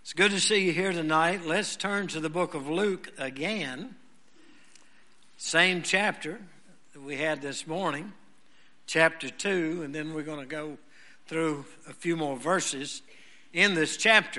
It's good to see you here tonight. Let's turn to the book of Luke again. Same chapter that we had this morning, chapter 2, and then we're going to go through a few more verses in this chapter.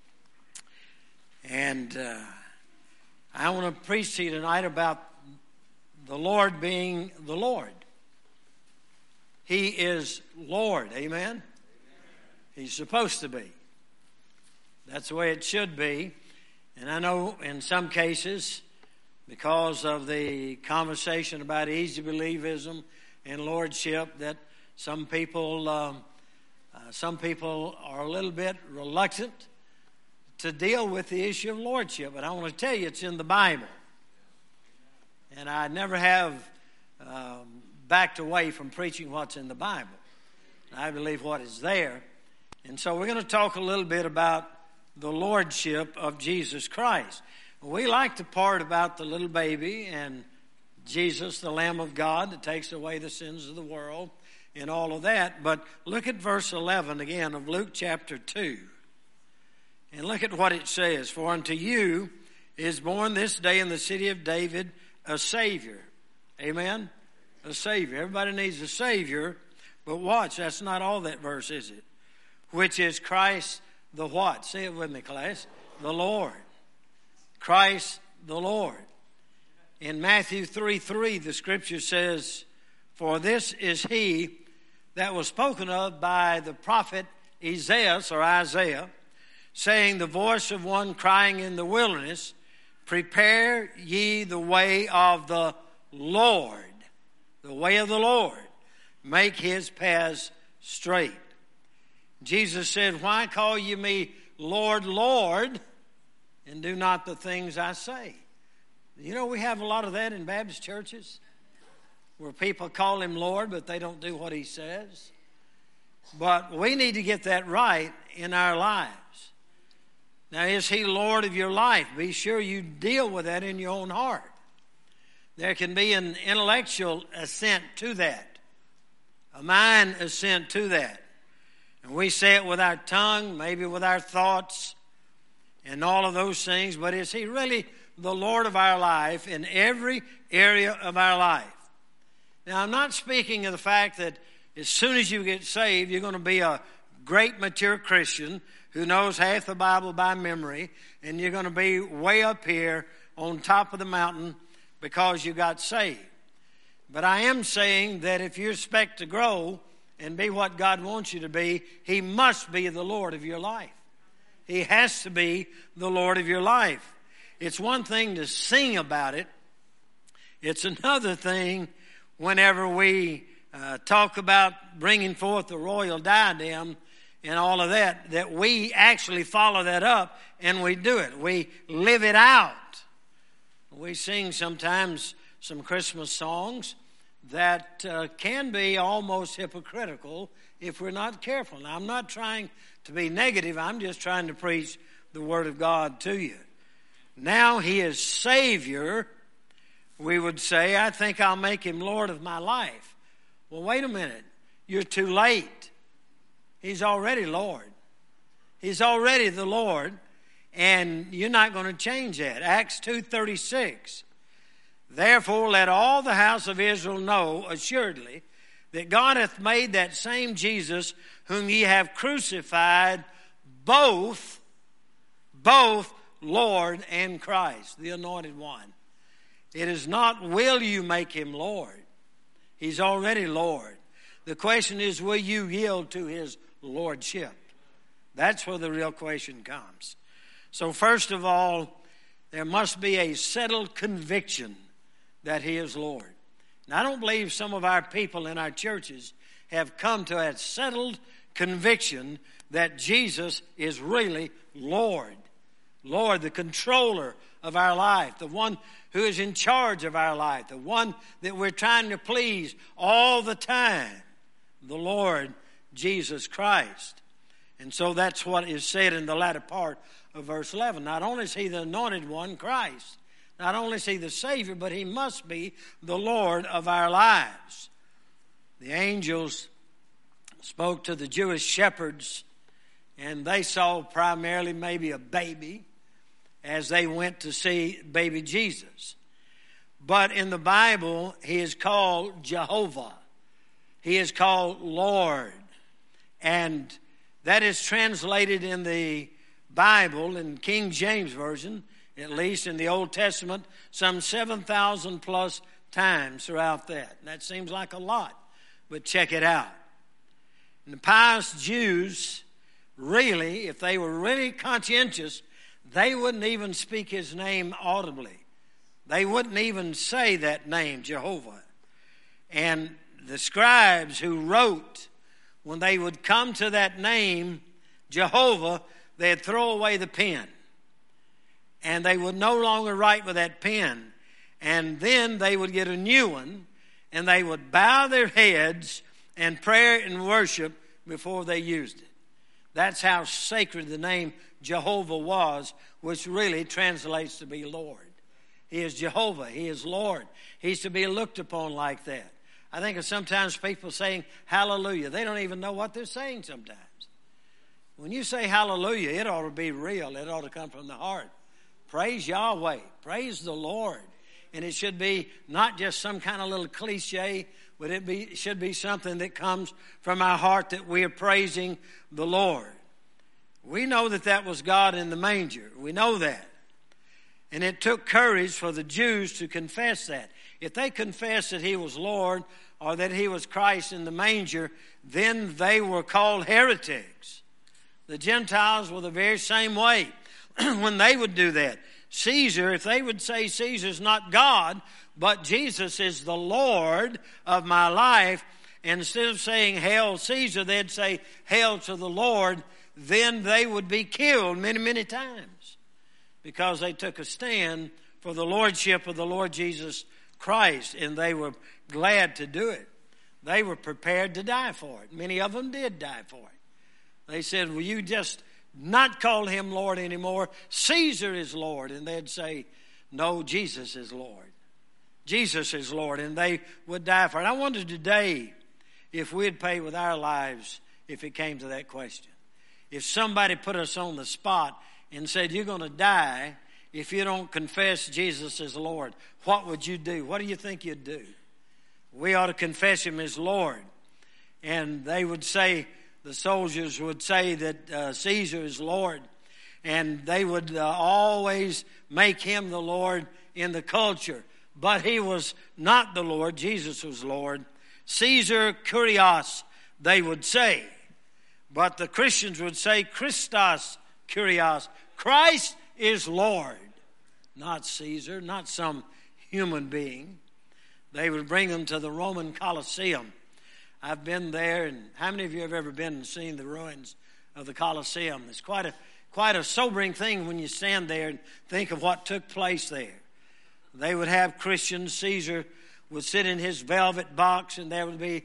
And I want to preach to you tonight about the Lord being the Lord. He is Lord, amen? He's supposed to be. That's the way it should be. And I know in some cases, because of the conversation about easy believism and lordship, that some people are a little bit reluctant to deal with the issue of lordship. But I want to tell you, it's in the Bible. And I never have backed away from preaching what's in the Bible. I believe what is there. And so we're going to talk a little bit about the lordship of Jesus Christ. We like the part about the little baby and Jesus, the Lamb of God that takes away the sins of the world and all of that. But look at verse 11 again of Luke chapter 2. And look at what it says. For unto you is born this day in the city of David a Savior. Amen? A Savior. Everybody needs a Savior. But watch, that's not all that verse, is it? Which is Christ the what? Say it with me, class. The Lord. Christ the Lord. In Matthew 3:3, the scripture says, for this is he that was spoken of by the prophet Isaiah, saying, the voice of one crying in the wilderness, prepare ye the way of the Lord. The way of the Lord. Make his paths straight. Jesus said, why call you me Lord, Lord, and do not the things I say? You know, we have a lot of that in Baptist churches, where people call him Lord, but they don't do what he says. But we need to get that right in our lives. Now, is he Lord of your life? Be sure you deal with that in your own heart. There can be an intellectual assent to that, a mind assent to that. And we say it with our tongue, maybe with our thoughts, and all of those things. But is he really the Lord of our life in every area of our life? Now, I'm not speaking of the fact that as soon as you get saved, you're going to be a great mature Christian who knows half the Bible by memory, and you're going to be way up here on top of the mountain because you got saved. But I am saying that if you expect to grow and be what God wants you to be, he must be the Lord of your life. He has to be the Lord of your life. It's one thing to sing about it. It's another thing whenever we talk about bringing forth the royal diadem and all of that, that we actually follow that up and we do it. We live it out. We sing sometimes some Christmas songs that can be almost hypocritical if we're not careful. Now, I'm not trying to be negative. I'm just trying to preach the Word of God to you. Now he is Savior, we would say. I think I'll make him Lord of my life. Well, wait a minute. You're too late. He's already Lord. He's already the Lord, and you're not going to change that. Acts 2:36. Therefore, let all the house of Israel know assuredly that God hath made that same Jesus whom ye have crucified both Lord and Christ, the anointed one. It is not will you make him Lord. He's already Lord. The question is, will you yield to his lordship? That's where the real question comes. So first of all, there must be a settled conviction that he is Lord. Now, I don't believe some of our people in our churches have come to a settled conviction that Jesus is really Lord. Lord, the controller of our life, the one who is in charge of our life, the one that we're trying to please all the time, the Lord Jesus Christ. And so that's what is said in the latter part of verse 11. Not only is he the anointed one, Christ, not only is he the Savior, but he must be the Lord of our lives. The angels spoke to the Jewish shepherds and they saw primarily maybe a baby as they went to see baby Jesus. But in the Bible, he is called Jehovah. He is called Lord. And that is translated in the Bible, in King James Version, at least in the Old Testament, some 7,000 plus times throughout that. And that seems like a lot, but check it out. And the pious Jews, really, if they were really conscientious, they wouldn't even speak his name audibly. They wouldn't even say that name, Jehovah. And the scribes who wrote, when they would come to that name, Jehovah, they'd throw away the pen. And they would no longer write with that pen. And then they would get a new one, and they would bow their heads and pray and worship before they used it. That's how sacred the name Jehovah was, which really translates to be Lord. He is Jehovah. He is Lord. He's to be looked upon like that. I think of sometimes people saying hallelujah. They don't even know what they're saying sometimes. When you say hallelujah, it ought to be real. It ought to come from the heart. Praise Yahweh. Praise the Lord. And it should be not just some kind of little cliche, but it should be something that comes from our heart that we are praising the Lord. We know that was God in the manger. We know that. And it took courage for the Jews to confess that. If they confessed that he was Lord or that he was Christ in the manger, then they were called heretics. The Gentiles were the very same way when they would do that. Caesar, if they would say Caesar's not God, but Jesus is the Lord of my life, instead of saying hail Caesar, they'd say hail to the Lord, then they would be killed many, many times because they took a stand for the lordship of the Lord Jesus Christ, and they were glad to do it. They were prepared to die for it. Many of them did die for it. They said, will you just not call him Lord anymore? Caesar is Lord. And they'd say, no, Jesus is Lord. Jesus is Lord. And they would die for it. I wonder today if we'd pay with our lives if it came to that question. If somebody put us on the spot and said, you're going to die if you don't confess Jesus as Lord, what would you do? What do you think you'd do? We ought to confess him as Lord. And they would say, the soldiers would say that Caesar is Lord. And they would always make him the Lord in the culture. But he was not the Lord. Jesus was Lord. Caesar Kyrios, they would say. But the Christians would say Christos Kyrios. Christ is Lord. Not Caesar, not some human being. They would bring them to the Roman Colosseum. I've been there, and how many of you have ever been and seen the ruins of the Colosseum? It's quite a sobering thing when you stand there and think of what took place there. They would have Christians. Caesar would sit in his velvet box, and there would be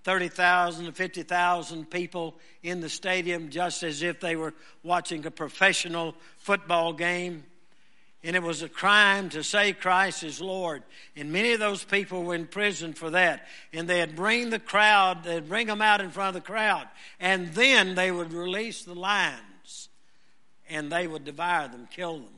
30,000 to 50,000 people in the stadium, just as if they were watching a professional football game. And it was a crime to say Christ is Lord. And many of those people were in prison for that. And they'd bring the crowd, they'd bring them out in front of the crowd. And then they would release the lions. And they would devour them, kill them.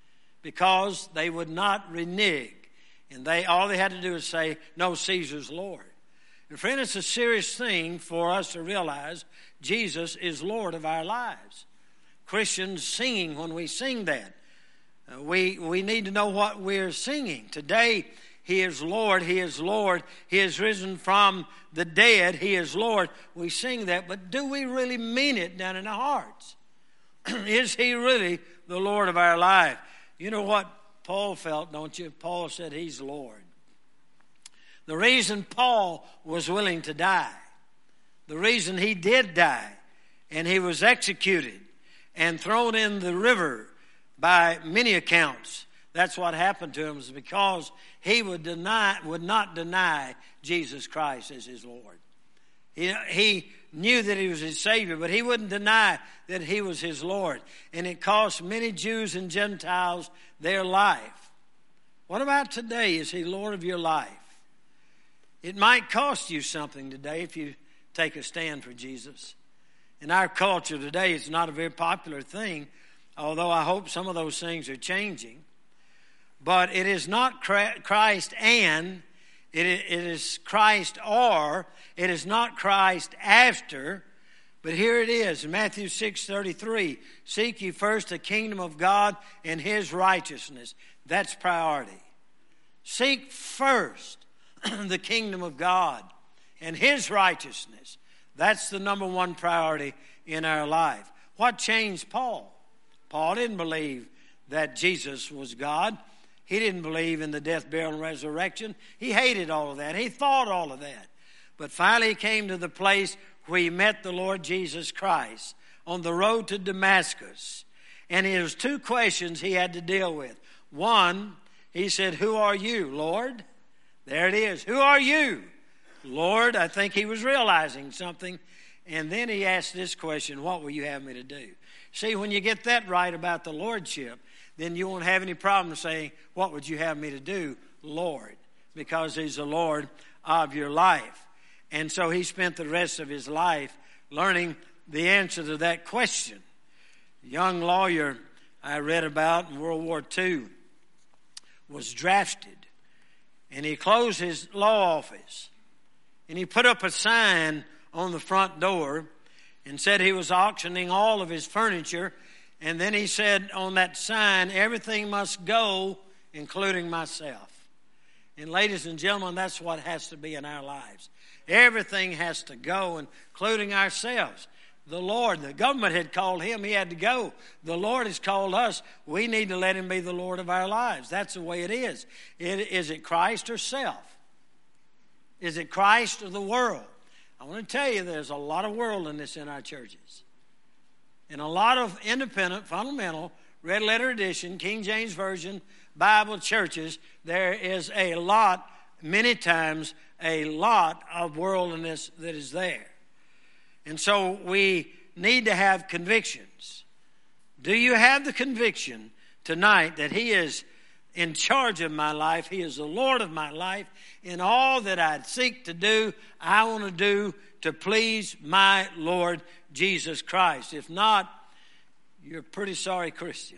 Because they would not renege. And all they had to do is say, no, Caesar's Lord. And friend, it's a serious thing for us to realize Jesus is Lord of our lives. Christians singing, when we sing that, we need to know what we're singing. Today, he is Lord, he is Lord, he is risen from the dead, he is Lord. We sing that, but do we really mean it down in our hearts? Is he really the Lord of our life? You know what Paul felt, don't you? Paul said he's Lord. The reason Paul was willing to die, the reason he did die, and he was executed and thrown in the river by many accounts, that's what happened to him, is because he would not deny Jesus Christ as his Lord. He knew that he was his Savior, but he wouldn't deny that he was his Lord. And it cost many Jews and Gentiles their life. What about today? Is he Lord of your life? It might cost you something today if you take a stand for Jesus. In our culture today, it's not a very popular thing, although I hope some of those things are changing. But it is not Christ and, it is Christ or, it is not Christ after. But here it is in Matthew 6:33. Seek ye first the kingdom of God and his righteousness. That's priority. Seek first the kingdom of God and his righteousness. That's the number one priority in our life. What changed Paul? Paul didn't believe that Jesus was God. He didn't believe in the death, burial, and resurrection. He hated all of that. He thought all of that. But finally he came to the place where he met the Lord Jesus Christ on the road to Damascus. And there was two questions he had to deal with. One, he said, "Who are you, Lord?" There it is. Who are you, Lord? I think he was realizing something. And then he asked this question, what will you have me to do? See, when you get that right about the Lordship, then you won't have any problem saying, what would you have me to do, Lord? Because he's the Lord of your life. And so he spent the rest of his life learning the answer to that question. A young lawyer I read about in World War II was drafted. And he closed his law office. And he put up a sign on the front door and said he was auctioning all of his furniture. And then he said on that sign, everything must go, including myself. And ladies and gentlemen, that's what has to be in our lives. Everything has to go, including ourselves. The Lord, the government had called him. He had to go. The Lord has called us. We need to let him be the Lord of our lives. That's the way it is. Is it Christ or self? Is it Christ or the world? I want to tell you there's a lot of worldliness in our churches. In a lot of independent, fundamental, red letter edition, King James Version, Bible churches, there is a lot, many times, a lot of worldliness that is there. And so we need to have convictions. Do you have the conviction tonight that he is in charge of my life? He is the Lord of my life. In all that I seek to do, I want to do to please my Lord Jesus Christ. If not, you're a pretty sorry Christian.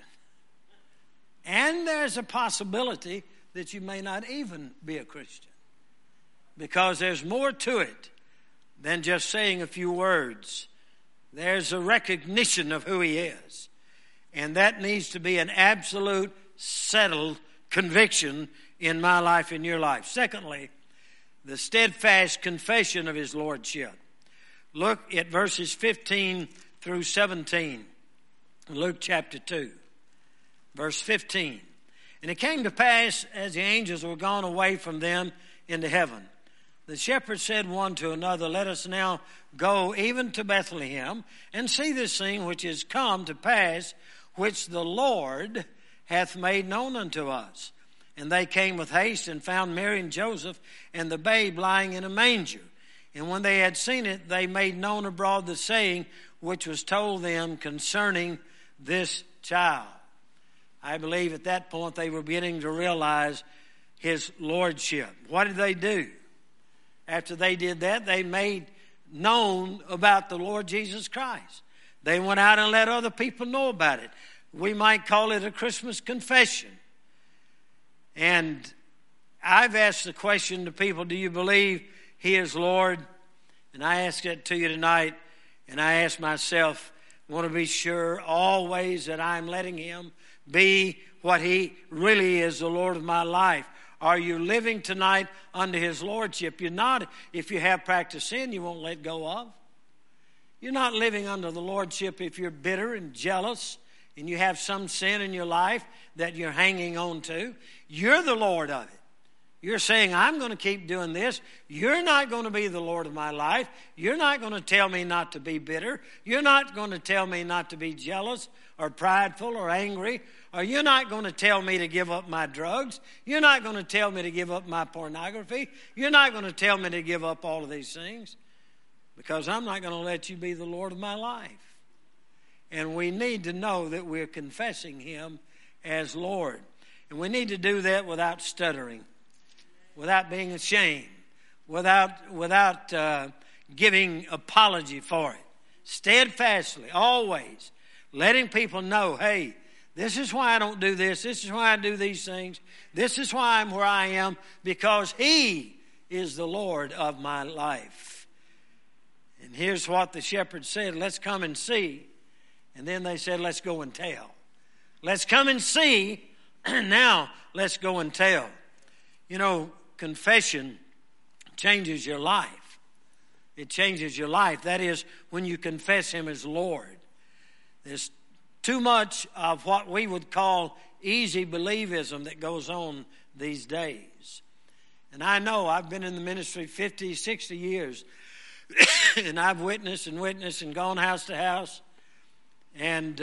And there's a possibility that you may not even be a Christian. Because there's more to it than just saying a few words. There's a recognition of who he is. And that needs to be an absolute, settled conviction in my life, in your life. Secondly, the steadfast confession of his lordship. Look at verses 15 through 17. Luke chapter 2, verse 15. And it came to pass, as the angels were gone away from them into heaven, the shepherds said one to another, let us now go even to Bethlehem, and see this thing which is come to pass, which the Lord hath made known unto us. And they came with haste, and found Mary and Joseph, and the babe lying in a manger. And when they had seen it, they made known abroad the saying which was told them concerning this child. I believe at that point they were beginning to realize his lordship. What did they do? After they did that, they made known about the Lord Jesus Christ. They went out and let other people know about it. We might call it a Christmas confession. And I've asked the question to people, do you believe he is Lord? And I ask that to you tonight. And I ask myself, I want to be sure always that I'm letting him be what he really is, the Lord of my life. Are you living tonight under his lordship? You're not. If you have practiced sin, you won't let go of. You're not living under the lordship if you're bitter and jealous and you have some sin in your life that you're hanging on to. You're the Lord of it. You're saying, I'm going to keep doing this. You're not going to be the Lord of my life. You're not going to tell me not to be bitter. You're not going to tell me not to be jealous or prideful or angry. Or you're not going to tell me to give up my drugs. You're not going to tell me to give up my pornography. You're not going to tell me to give up all of these things. Because I'm not going to let you be the Lord of my life. And we need to know that we're confessing him as Lord. And we need to do that without stuttering, without being ashamed, without giving apology for it. steadfastly, always, letting people know, hey, this is why I don't do this. This is why I do these things. This is why I'm where I am, because He is the Lord of my life. And here's what the shepherd said, let's come and see. And then they said, let's go and tell. Let's come and see, and now let's go and tell. You know, confession changes your life. It changes your life. That is, when you confess Him as Lord. There's too much of what we would call easy believism that goes on these days. And I know I've been in the ministry 50, 60 years, and I've witnessed and gone house to house. And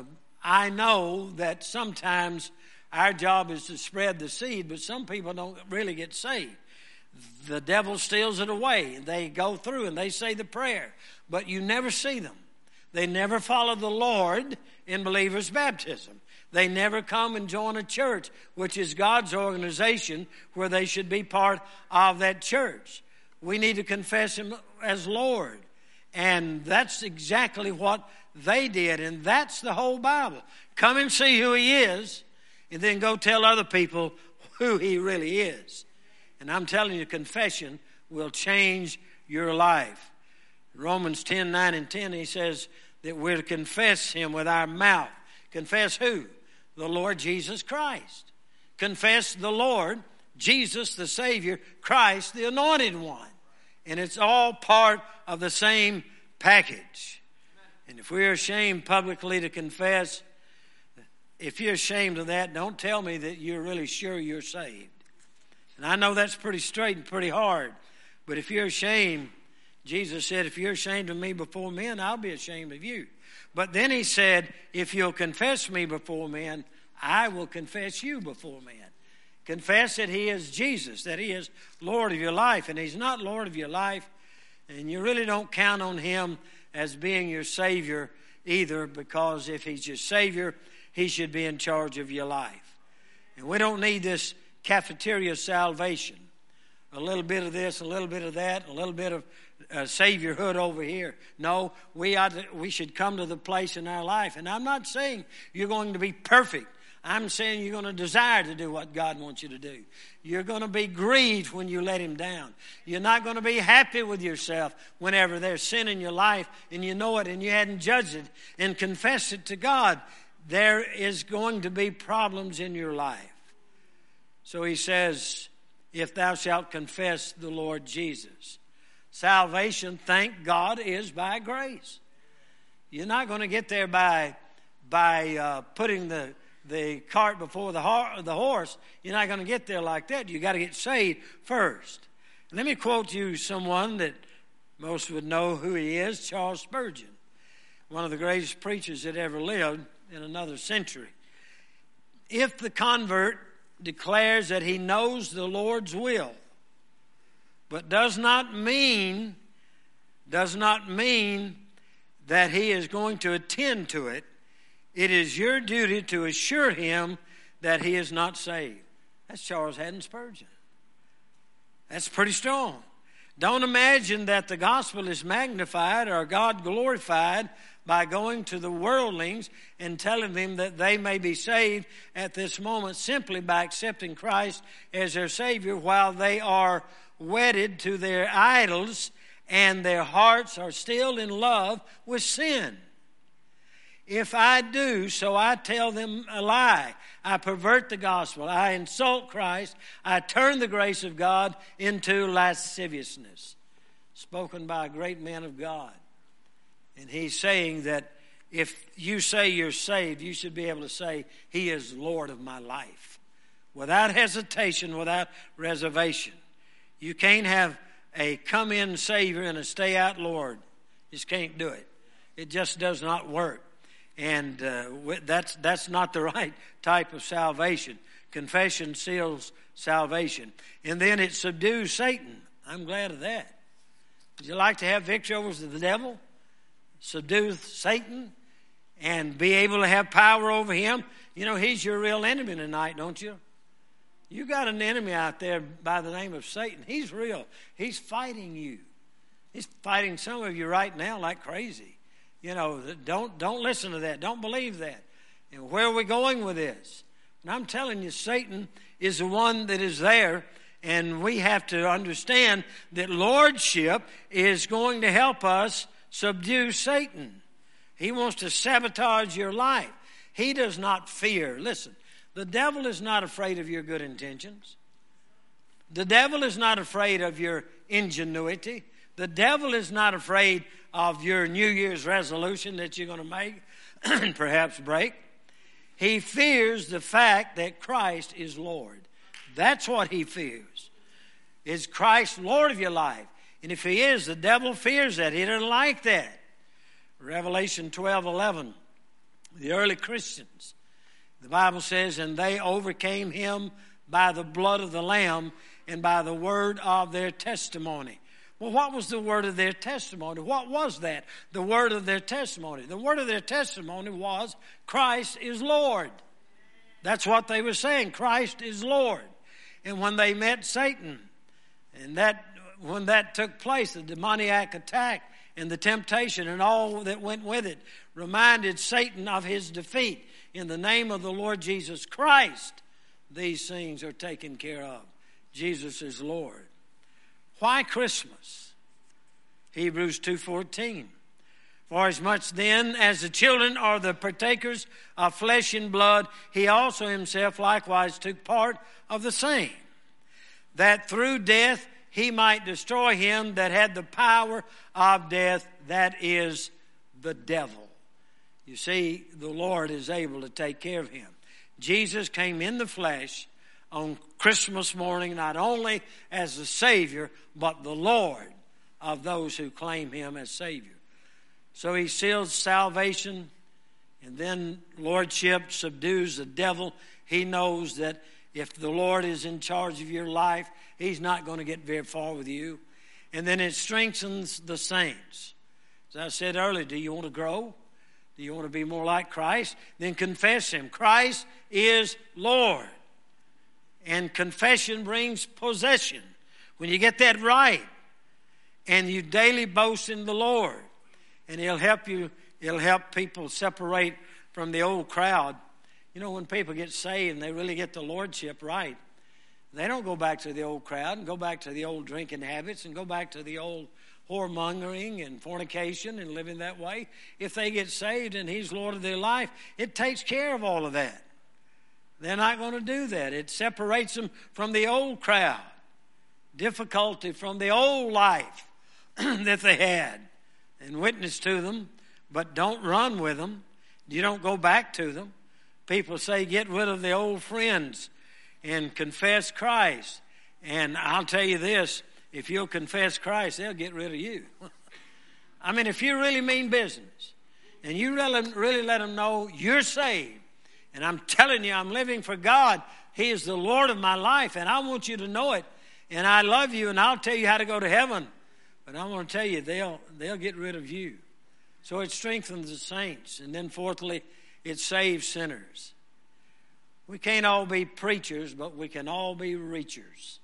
I know that sometimes our job is to spread the seed, but some people don't really get saved. The devil steals it away. They go through and they say the prayer, but you never see them. They never follow the Lord in believers' baptism. They never come and join a church, which is God's organization, where they should be part of that church. We need to confess Him as Lord. And that's exactly what they did. And that's the whole Bible. Come and see who He is, and then go tell other people who He really is. And I'm telling you, confession will change your life. Romans 10, 9 and 10, he says that we're to confess Him with our mouth. Confess who? The Lord Jesus Christ. Confess the Lord, Jesus the Savior, Christ the Anointed One. And it's all part of the same package. And if we're ashamed publicly to confess, if you're ashamed of that, don't tell me that you're really sure you're saved. And I know that's pretty straight and pretty hard. But if you're ashamed, Jesus said, if you're ashamed of me before men, I'll be ashamed of you. But then He said, if you'll confess me before men, I will confess you before men. Confess that He is Jesus, that He is Lord of your life. And He's not Lord of your life, and you really don't count on Him as being your Savior either, because if He's your Savior, He should be in charge of your life. And we don't need this cafeteria salvation. A little bit of this, a little bit of that, a little bit of saviorhood over here. No, we should come to the place in our life. And I'm not saying you're going to be perfect. I'm saying you're going to desire to do what God wants you to do. You're going to be grieved when you let Him down. You're not going to be happy with yourself whenever there's sin in your life and you know it and you hadn't judged it and confessed it to God. There is going to be problems in your life. So He says, if thou shalt confess the Lord Jesus. Salvation, thank God, is by grace. You're not going to get there by putting the cart before the horse. You're not going to get there like that. You got to get saved first. And let me quote you someone that most would know who he is, Charles Spurgeon, one of the greatest preachers that ever lived in another century. If the convert declares that he knows the Lord's will, but does not mean that he is going to attend to it, it is your duty to assure him that he is not saved. That's Charles Haddon Spurgeon. That's pretty strong. Don't imagine that the gospel is magnified or God glorified by going to the worldlings and telling them that they may be saved at this moment simply by accepting Christ as their Savior while they are wedded to their idols and their hearts are still in love with sin. If I do, so I tell them a lie. I pervert the gospel. I insult Christ. I turn the grace of God into lasciviousness. Spoken by a great man of God. And he's saying that if you say you're saved, you should be able to say, He is Lord of my life. Without hesitation, without reservation. You can't have a come-in Savior and a stay-out Lord. Just can't do it. It just does not work. And that's not the right type of salvation. Confession seals salvation. And then it subdues Satan. I'm glad of that. Would you like to have victory over the devil? Subdue Satan and be able to have power over him? You know, he's your real enemy tonight, don't you? You got an enemy out there by the name of Satan. He's real. He's fighting you. He's fighting some of you right now like crazy. Don't listen to that. Don't believe that. And where are we going with this? And I'm telling you, Satan is the one that is there, and we have to understand that lordship is going to help us subdue Satan. He wants to sabotage your life. He does not fear. Listen, the devil is not afraid of your good intentions. The devil is not afraid of your ingenuity. The devil is not afraid of your New Year's resolution that you're going to make and perhaps break. He fears the fact that Christ is Lord. That's what he fears. Is Christ Lord of your life? And if he is, the devil fears that. He doesn't like that. Revelation 12:11, the early Christians, the Bible says, and they overcame him by the blood of the Lamb and by the word of their testimony. Well, what was the word of their testimony? What was that? The word of their testimony. The word of their testimony was Christ is Lord. That's what they were saying. Christ is Lord. And when they met Satan, and when that took place, the demoniac attack and the temptation and all that went with it reminded Satan of his defeat. In the name of the Lord Jesus Christ, these things are taken care of. Jesus is Lord. Why Christmas? Hebrews 2:14. For as much then as the children are the partakers of flesh and blood, he also himself likewise took part of the same, that through death he might destroy him that had the power of death, that is the devil. You see, the Lord is able to take care of him. Jesus came in the flesh on Christmas morning, not only as the Savior, but the Lord of those who claim him as Savior. So he seals salvation, and then lordship subdues the devil. He knows that if the Lord is in charge of your life, he's not going to get very far with you. And then it strengthens the saints. As I said earlier, do you want to grow? Do you want to be more like Christ? Then confess him. Christ is Lord. And confession brings possession. When you get that right, and you daily boast in the Lord, and he'll help you, it'll help people separate from the old crowd. You know, when people get saved and they really get the lordship right, they don't go back to the old crowd and go back to the old drinking habits and go back to the old whoremongering and fornication and living that way. If they get saved and he's Lord of their life, it takes care of all of that. They're not going to do that. It separates them from the old crowd, difficulty from the old life that they had, and witness to them, but don't run with them. You don't go back to them. People say get rid of the old friends and confess Christ. And I'll tell you this, if you'll confess Christ, they'll get rid of you. I mean, if you really mean business and you really let them know you're saved, and I'm telling you I'm living for God, he is the Lord of my life, and I want you to know it, and I love you, and I'll tell you how to go to heaven. But I want to tell you, they'll get rid of you. So it strengthens the saints. And then fourthly, it saves sinners. We can't all be preachers, but we can all be reachers.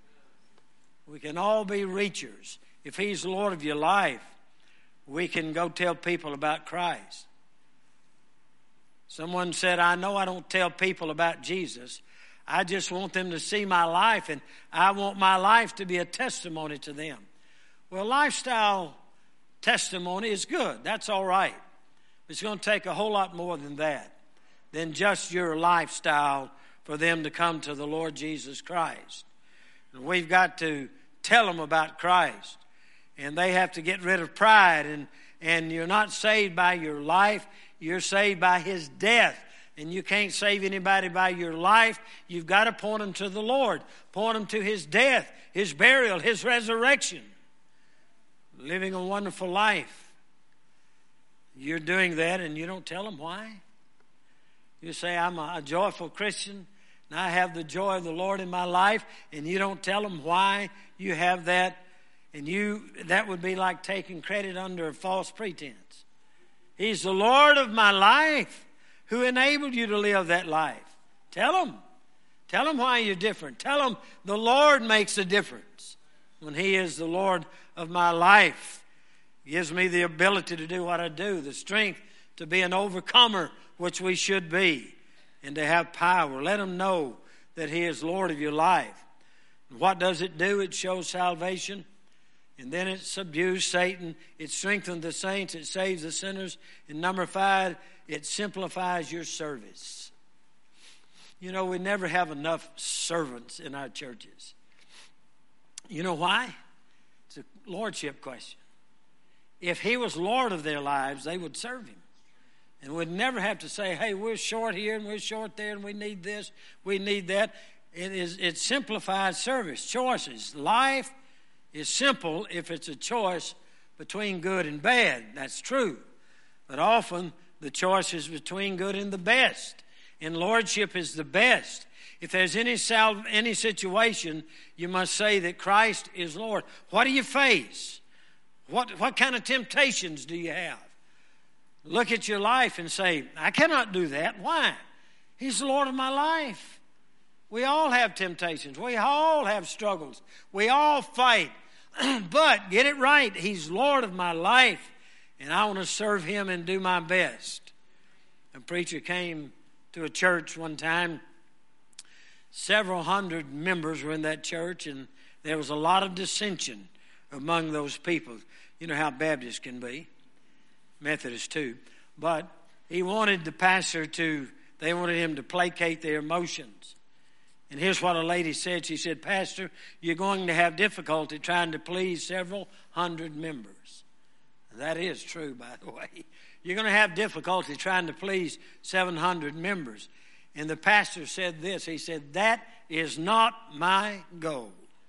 We can all be reachers. If he's the Lord of your life, we can go tell people about Christ. Someone said, I know I don't tell people about Jesus. I just want them to see my life, and I want my life to be a testimony to them. Well, lifestyle testimony is good. That's all right. It's going to take a whole lot more than that, than just your lifestyle for them to come to the Lord Jesus Christ. And we've got to tell them about Christ. And they have to get rid of pride. And you're not saved by your life. You're saved by his death. And you can't save anybody by your life. You've got to point them to the Lord. Point them to his death, his burial, his resurrection. Living a wonderful life. You're doing that and you don't tell them why. You say, I'm a joyful Christian and I have the joy of the Lord in my life, and you don't tell them why you have that. And that would be like taking credit under a false pretense. He's the Lord of my life who enabled you to live that life. Tell them. Tell them why you're different. Tell them the Lord makes a difference when he is the Lord of my life. He gives me the ability to do what I do, the strength to be an overcomer, which we should be, and to have power. Let him know that he is Lord of your life. And what does it do? It shows salvation. And then it subdues Satan. It strengthens the saints. It saves the sinners. And number 5, it simplifies your service. You know, we never have enough servants in our churches. You know why? It's a lordship question. If he was Lord of their lives, they would serve him. And we'd never have to say, hey, we're short here and we're short there and we need this, we need that. It simplifies service, choices. Life is simple if it's a choice between good and bad. That's true. But often the choice is between good and the best. And lordship is the best. If there's any situation, you must say that Christ is Lord. What do you face? What kind of temptations do you have? Look at your life and say, I cannot do that. Why? He's the Lord of my life. We all have temptations. We all have struggles. We all fight. But get it right. He's Lord of my life. And I want to serve him and do my best. A preacher came to a church one time. Several hundred members were in that church. And there was a lot of dissension among those people. You know how Baptists can be. Methodists too. But he wanted the pastor they wanted him to placate their emotions. And here's what a lady said. She said, Pastor, you're going to have difficulty trying to please several hundred members. And that is true, by the way. You're going to have difficulty trying to please 700 members. And the pastor said this. He said, that is not my goal.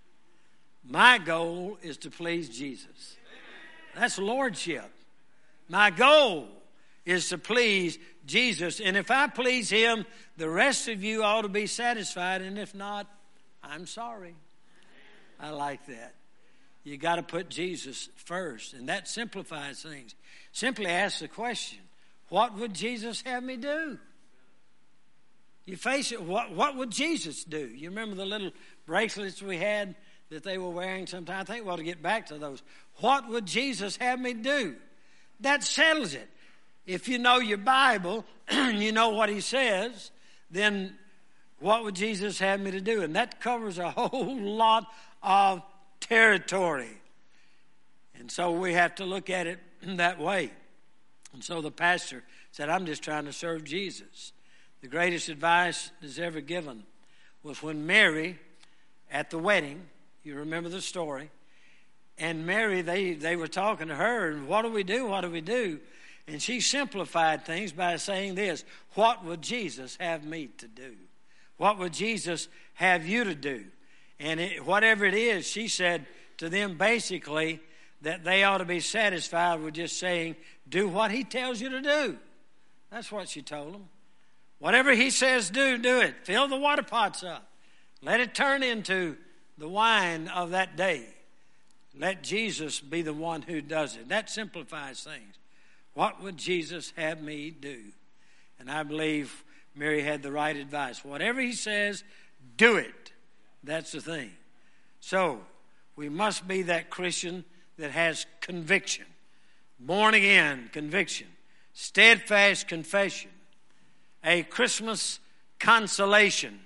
My goal is to please Jesus. That's lordship. My goal is to please Jesus. And if I please him, the rest of you ought to be satisfied. And if not, I'm sorry. I like that. You got to put Jesus first. And that simplifies things. Simply ask the question, what would Jesus have me do? You face it, what would Jesus do? You remember the little bracelets we had that they were wearing sometimes? I think we ought to get back to those. What would Jesus have me do? That settles it. If you know your Bible, you know what he says, then what would Jesus have me to do? And that covers a whole lot of territory. And so we have to look at it that way. And so the pastor said, I'm just trying to serve Jesus. The greatest advice that's ever given was when Mary, at the wedding, you remember the story, and Mary, they were talking to her, and what do we do? What do we do? And she simplified things by saying this, what would Jesus have me to do? What would Jesus have you to do? And whatever it is, she said to them basically that they ought to be satisfied with just saying, do what he tells you to do. That's what she told them. Whatever he says do it. Fill the water pots up. Let it turn into the wine of that day. Let Jesus be the one who does it. That simplifies things. What would Jesus have me do? And I believe Mary had the right advice. Whatever he says, do it. That's the thing. So, we must be that Christian that has conviction. Born again conviction. Steadfast confession. A Christmas consolation.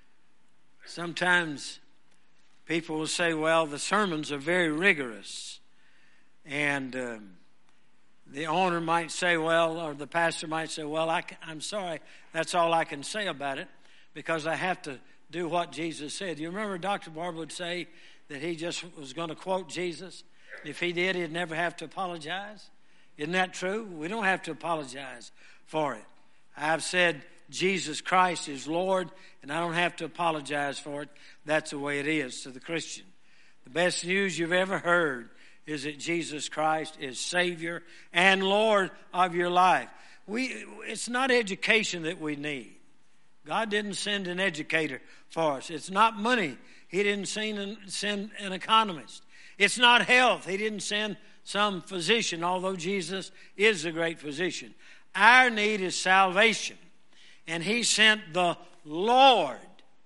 Sometimes people will say, well, the sermons are very rigorous. And the owner might say, well, or the pastor might say, well, I'm sorry, that's all I can say about it because I have to do what Jesus said. You remember Dr. Barber would say that he just was going to quote Jesus. If he did, he'd never have to apologize. Isn't that true? We don't have to apologize for it. I've said Jesus Christ is Lord, and I don't have to apologize for it. That's the way it is to the Christian. The best news you've ever heard is that Jesus Christ is Savior and Lord of your life. It's not education that we need. God didn't send an educator for us. It's not money. He didn't send an economist. It's not health. He didn't send some physician, although Jesus is a great physician. Our need is salvation. And he sent the Lord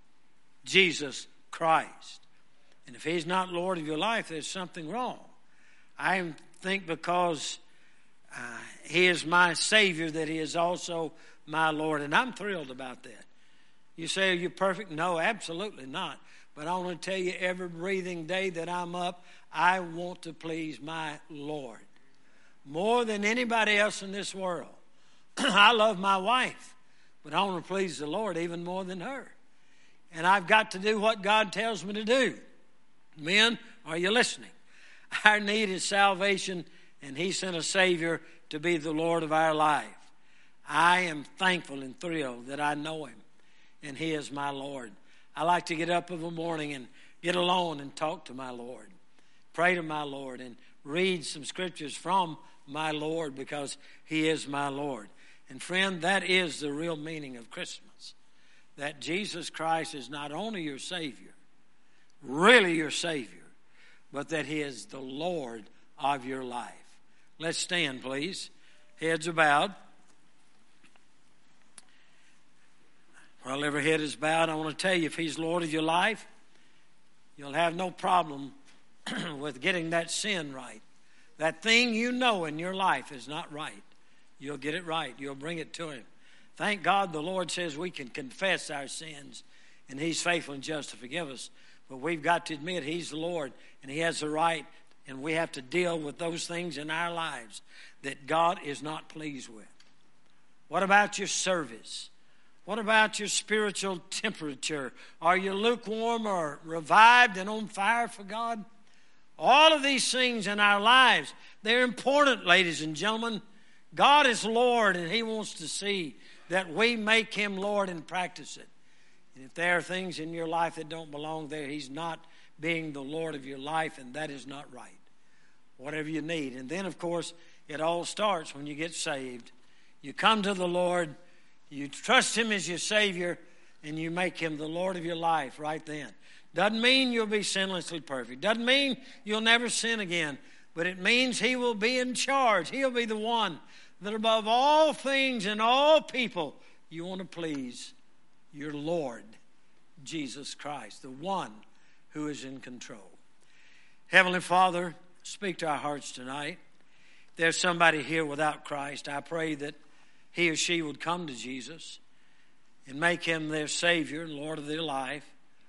Jesus Christ. And if he's not Lord of your life, there's something wrong. I am think because He is my Savior that He is also my Lord. And I'm thrilled about that. You say, are you perfect? No, absolutely not. But I want to tell you, every breathing day that I'm up, I want to please my Lord more than anybody else in this world. I love my wife, but I want to please the Lord even more than her. And I've got to do what God tells me to do. Men, are you listening? Our need is salvation, and He sent a Savior to be the Lord of our life. I am thankful and thrilled that I know Him, and He is my Lord. I like to get up of a morning and get alone and talk to my Lord, pray to my Lord, and read some scriptures from my Lord because He is my Lord. And friend, that is the real meaning of Christmas, that Jesus Christ is not only your Savior, really your Savior, but that He is the Lord of your life. Let's stand, please. Heads are bowed. While every head is bowed, I want to tell you, if He's Lord of your life, you'll have no problem with getting that sin right. That thing you know in your life is not right. You'll get it right. You'll bring it to Him. Thank God the Lord says we can confess our sins, and He's faithful and just to forgive us. But we've got to admit He's the Lord, and He has the right, and we have to deal with those things in our lives that God is not pleased with. What about your service? What about your spiritual temperature? Are you lukewarm or revived and on fire for God? All of these things in our lives, they're important, ladies and gentlemen. God is Lord, and He wants to see that we make Him Lord and practice it. And if there are things in your life that don't belong there, He's not being the Lord of your life, and that is not right. Whatever you need. And then, of course, it all starts when you get saved. You come to the Lord, you trust Him as your Savior, and you make Him the Lord of your life right then. Doesn't mean you'll be sinlessly perfect. Doesn't mean you'll never sin again. But it means He will be in charge. He'll be the one that above all things and all people you want to please your Lord, Jesus Christ, the one who is in control. Heavenly Father, speak to our hearts tonight. If there's somebody here without Christ, I pray that he or she would come to Jesus and make Him their Savior and Lord of their life.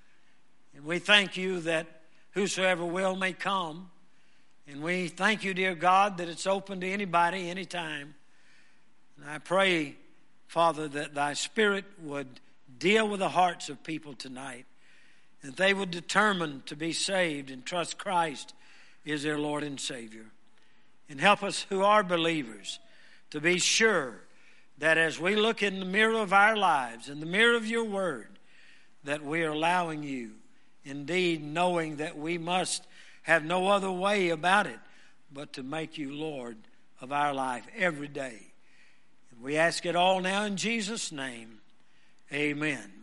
And we thank You that whosoever will may come. And we thank You, dear God, that it's open to anybody, anytime. And I pray, Father, that Thy Spirit would deal with the hearts of people tonight, that they would determine to be saved and trust Christ is their Lord and Savior. And help us who are believers to be sure that as we look in the mirror of our lives, in the mirror of Your Word, that we are allowing You, indeed knowing that we must have no other way about it but to make You Lord of our life every day. And we ask it all now in Jesus' name. Amen.